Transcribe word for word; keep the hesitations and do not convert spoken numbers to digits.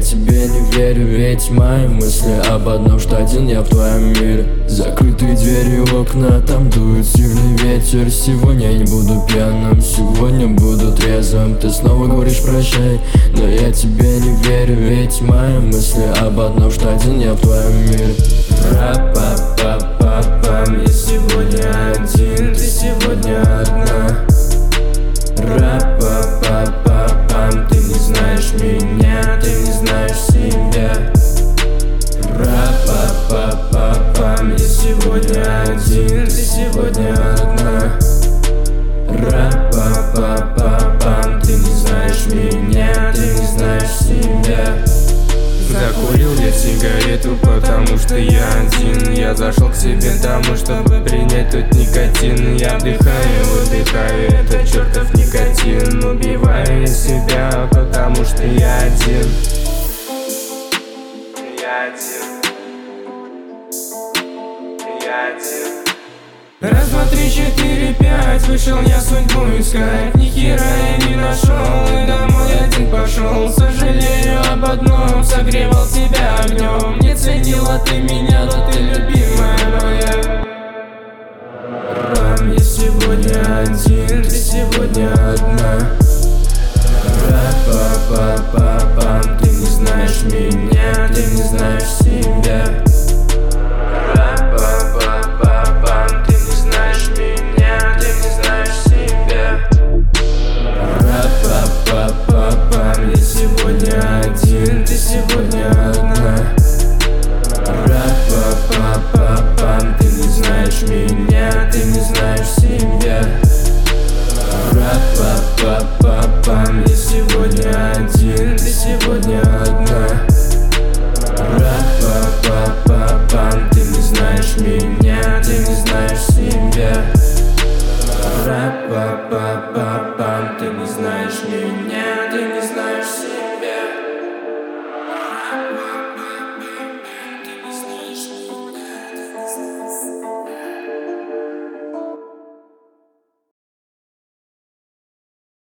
тебе не верю, ведь мои мысли об одном, что один я в твоем мире. Закрытые двери, окна, там дует сильный ветер. Сегодня я не буду пьяным, сегодня буду трезвым. Ты снова говоришь прощай, но я тебе не верю, ведь мои мысли об одном, что один я в твоем мире. Ра-па-па-па-пам, я сегодня один, ты сегодня одна. Ра-па-па-па-пам, ты не знаешь меня, ты не знаешь себя. Ра-па-па-па-пам, я сегодня один, ты сегодня одна. Ра-па-па-па-пам, ты не знаешь меня, ты не знаешь себя. Закурил я сигарету, потому что я один. Я зашел к себе домой, чтобы принять тот никотин. Я вдыхаю, выдыхаю этот чертов никотин. Убиваю себя, потому что я один. Я один. Я один. Раз, два, три, четыре, пять. Вышел я судьбу искать, ни хера я не нашел, и домой один пошел. Сожалею об одном, согревал себя огнем. Не ценила ты меня, но ты любимая моя. Рам, я сегодня один, ты сегодня одна. Ра-па-па-па-пам, ты не знаешь меня, ты не знаешь себя.